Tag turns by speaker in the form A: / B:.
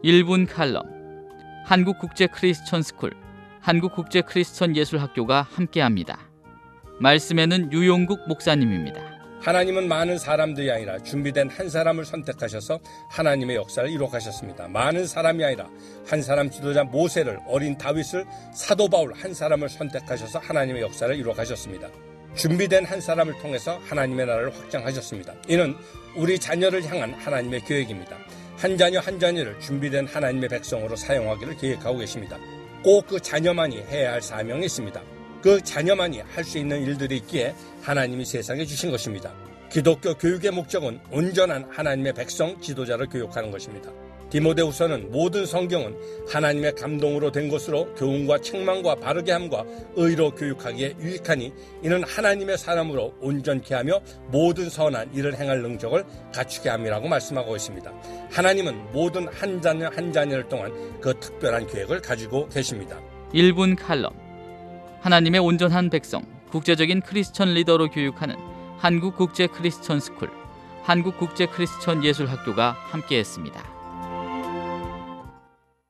A: 1분 칼럼, 한국국제크리스천스쿨, 한국국제크리스천예술학교가 함께합니다. 말씀에는 유용국 목사님입니다.
B: 하나님은 많은 사람들이 아니라 준비된 한 사람을 선택하셔서 하나님의 역사를 이룩하셨습니다. 많은 사람이 아니라 한 사람 지도자 모세를, 어린 다윗을, 사도 바울 한 사람을 선택하셔서 하나님의 역사를 이룩하셨습니다. 준비된 한 사람을 통해서 하나님의 나라를 확장하셨습니다. 이는 우리 자녀를 향한 하나님의 계획입니다. 한 자녀 한 자녀를 준비된 하나님의 백성으로 사용하기를 계획하고 계십니다. 꼭 그 자녀만이 해야 할 사명이 있습니다. 그 자녀만이 할 수 있는 일들이 있기에 하나님이 세상에 주신 것입니다. 기독교 교육의 목적은 온전한 하나님의 백성 지도자를 교육하는 것입니다. 디모데후서는 모든 성경은 하나님의 감동으로 된 것으로 교훈과 책망과 바르게 함과 의로 교육하기에 유익하니 이는 하나님의 사람으로 온전케 하며 모든 선한 일을 행할 능력을 갖추게 함이라고 말씀하고 있습니다. 하나님은 모든 한 자녀 한 자녀를 통한 그 특별한 계획을 가지고 계십니다.
A: 1분 칼럼, 하나님의 온전한 백성, 국제적인 크리스천 리더로 교육하는 한국국제크리스천스쿨, 한국국제크리스천예술학교가 함께했습니다.